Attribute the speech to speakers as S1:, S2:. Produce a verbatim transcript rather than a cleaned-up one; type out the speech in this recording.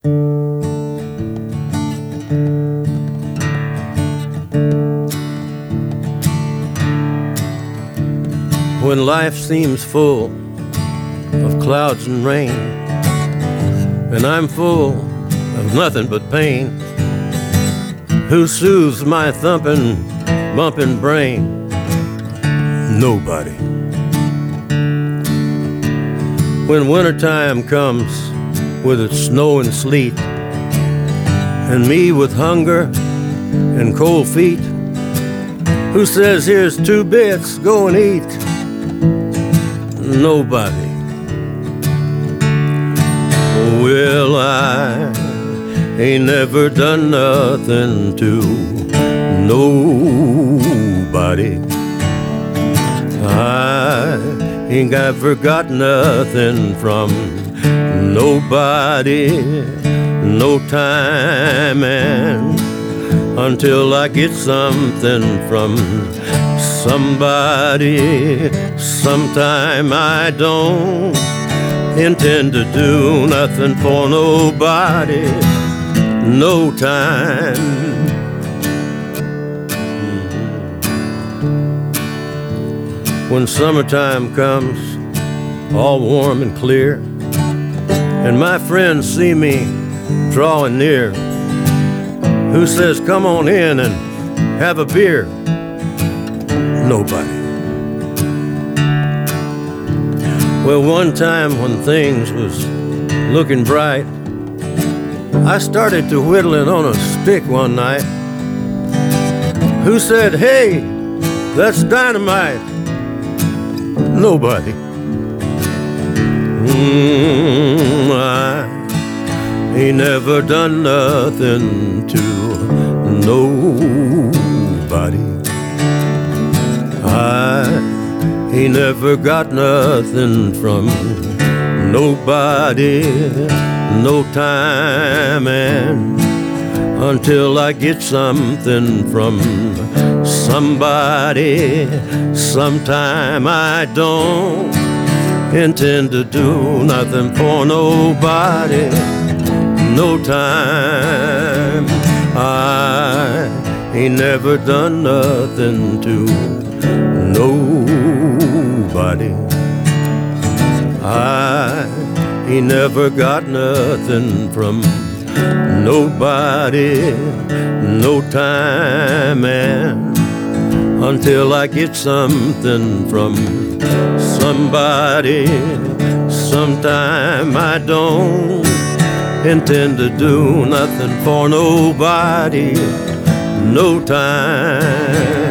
S1: When life seems full of clouds and rain, and I'm full of nothing but pain, who soothes my thumping, bumping brain? Nobody. When wintertime comes with its snow and sleet, and me with hunger and cold feet, who says here's two bits, go and eat? Nobody. Well, I ain't never done nothing to nobody. I ain't got forgot nothing from nobody, no time, and until I get something from somebody, sometime I don't intend to do nothing for nobody, no time. When summertime comes, all warm and clear, and my friends see me drawing near, who says, come on in and have a beer? Nobody. Well, one time when things was looking bright, I started to whittling on a stick one night. Who said, hey, that's dynamite? Nobody. Mm, I ain't never done nothing to nobody. I ain't never got nothing from nobody, no time, and until I get something from somebody, sometime I don't intend to do nothing for nobody, no time. I ain't never done nothing to nobody. I ain't never got nothing from nobody, no time, and until I get something from somebody, sometime I don't intend to do nothing for nobody, no time.